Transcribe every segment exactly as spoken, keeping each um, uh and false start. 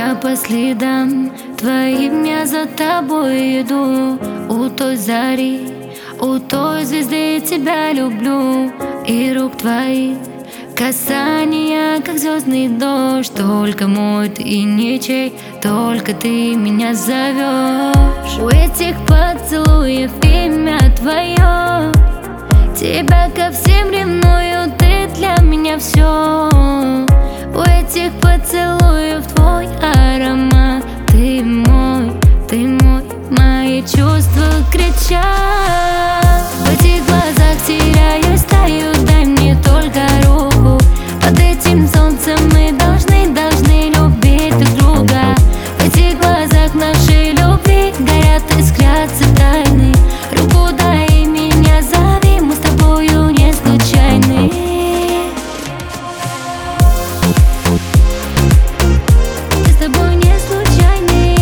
Я по следам твоим, я за тобой иду. У той зари, у той звезды тебя люблю. И рук твоих касания, как звездный дождь. Только мой ты и ничей, только ты меня зовешь. У этих поцелуев имя твое, тебя ко всем ревную, ты для меня все. У этих поцелуев твой аромат, ты мой, ты мой, мои чувства кричат. В этих глазах теряюсь, таю, дай мне только руку. Под этим солнцем мы должны, должны любить друг друга. В этих глазах нашей любви горят, искрятся тайны. Руку дай, меня зови, мы с тобою не случайны. Мы с тобой не случайны.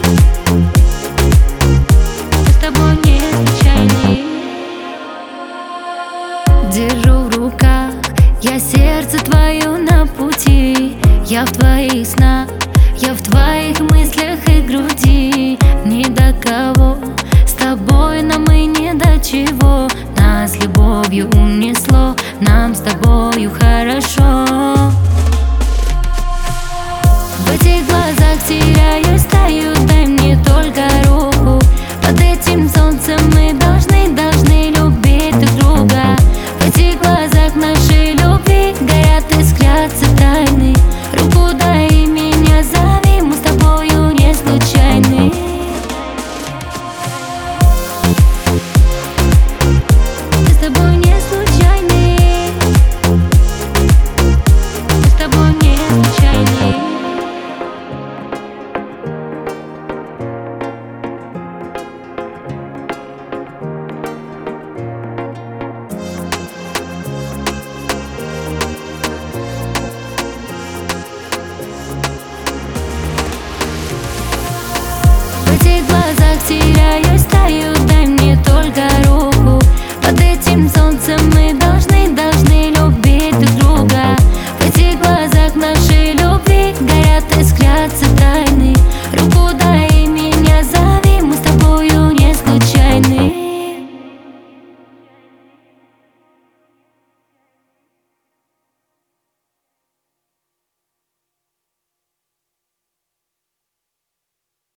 Мы с тобой не случайны. Держу в руках я сердце твое на пути. Я в твоих снах, я в твоих мыслях и груди. Ни до кого, с тобой нам и не до чего. Нас любовью унесло, нам с тобою хорошо. В этих глазах теряюсь, таю, дай мне только руку. Под этим солнцем мы должны, должны любить друг друга. В этих глазах нашей любви горят, искрятся тайны. Руку дай, меня зови, мы с тобою не случайны. Мы с тобой не случайны. Мы с тобой не случайны. В этих глазах теряюсь, таю, дай мне только руку.